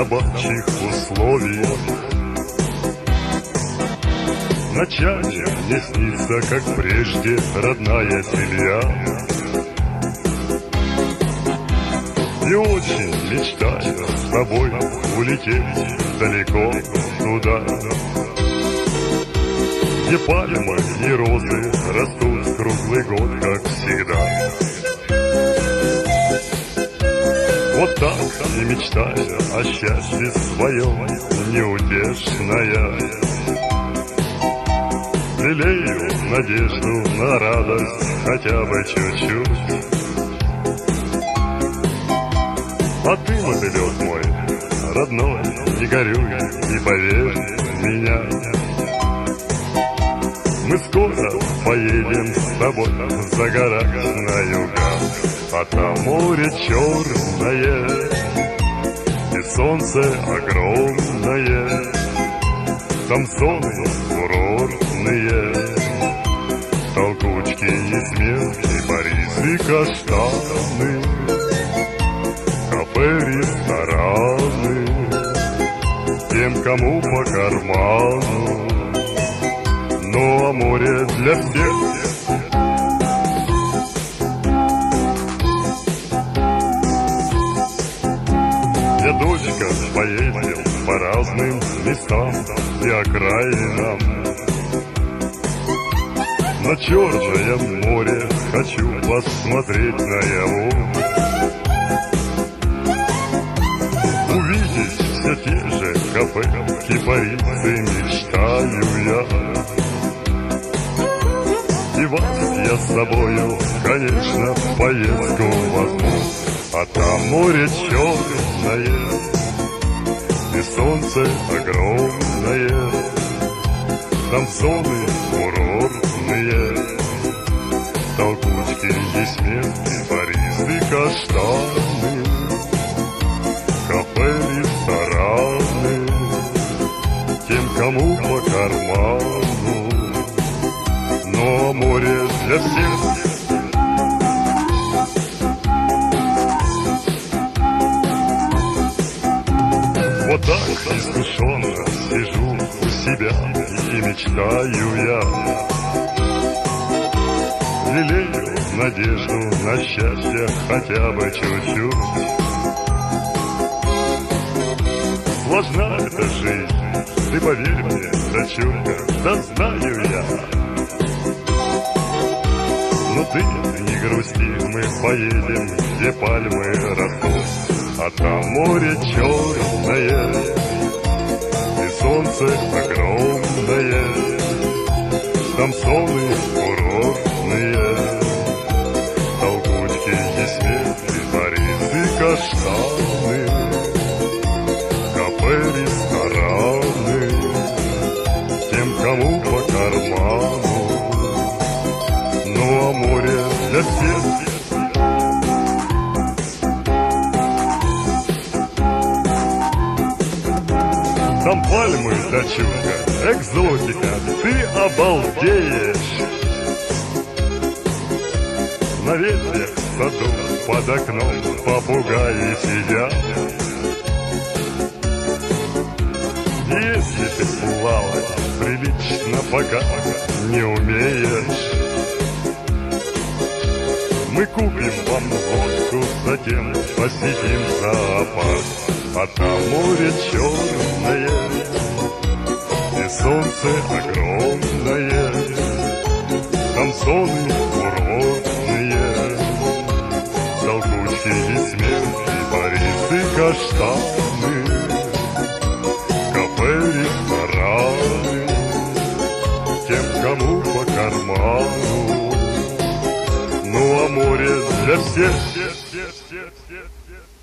собачьих условий. Ночами мне снится, как прежде, родная семья. И очень мечтаю с тобой улететь далеко туда, где пальмы и розы растут круглый год, как всегда. Вот так и мечтаю о счастье своем неутешная. Лелею надежду на радость хотя бы чуть-чуть. А ты, мотылек мой, родной, не горюй и поверь в меня. Мы скоро поедем с тобой загорать на юга, а там море черное и солнце огромное, там зоны курортные, толкучки и смех, кипарисы, каштаны, кафе, рестораны, тем, кому по карману. Ну а море для всех. Дедочка, поедем по разным местам и окраинам. На Черное море хочу посмотреть наяву. Увидеть все те же кафе, кипарисы, мечтаю я. И вас я с собою, конечно, в поездку возьму, а там море черное и солнце огромное, там зоны курортные, толкучки и смех, кипарисы, каштаны, кафе, рестораны, тем, кому по карману. Но море для всех. Вот так искушенно сижу у себя и мечтаю я. Лелею надежду на счастье хотя бы чуть-чуть. Сложна эта жизнь, ты поверь мне, дочурка, да знаю я. Ну ты не грусти, мы поедем, где пальмы растут, а там море черное и солнце огромное, там зоны курортные, толкучки и смех, кипарисы, каштаны, кафе, рестораны, тем, кому по карману. Ну а море для всех. Там пальмы, дочурка, экзотика, ты обалдеешь. На ветвях в саду под окном попугаи сидят. Если ты плавать прилично пока не умеешь, мы купим вам водку, затем посетим зоопарк, а там море черное и солнце огромное, там зоны курортные, толкучки и смех, кипарисы, каштаны, кафе, рестораны, тем, кому по карману. Ну а море для всех.